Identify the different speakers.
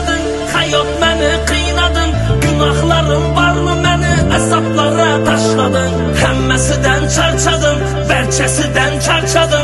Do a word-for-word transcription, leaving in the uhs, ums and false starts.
Speaker 1: yaşadın, hayat məni qıynadın. Günahlarım varmı məni əzablara daşladın. Həmməsidən çarçadım, bərkəsidən çarçadım.